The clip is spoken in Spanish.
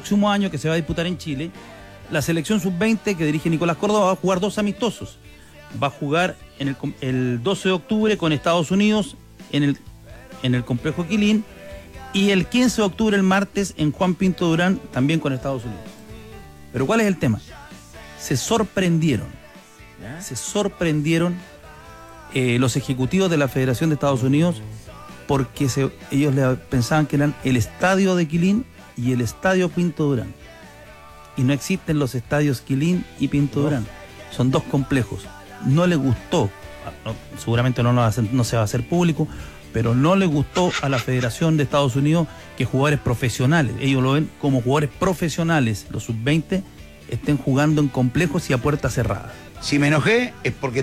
próximo año que se va a disputar en Chile, la selección sub-20 que dirige Nicolás Córdoba va a jugar 2 amistosos. Va a jugar el 12 de octubre con Estados Unidos en el complejo Quilín, y el 15 de octubre, el martes, en Juan Pinto Durán, también con Estados Unidos. Pero ¿cuál es el tema? Se sorprendieron los ejecutivos de la Federación de Estados Unidos, porque ellos pensaban que eran el estadio de Quilín y el estadio Pinto Durán. Y no existen los estadios Quilín y Pinto Durán. Son 2 complejos. No le gustó, seguramente no se va a hacer público, pero no le gustó a la Federación de Estados Unidos que jugadores profesionales, ellos lo ven como jugadores profesionales, los sub-20, estén jugando en complejos y a puerta cerrada. Si me enojé es porque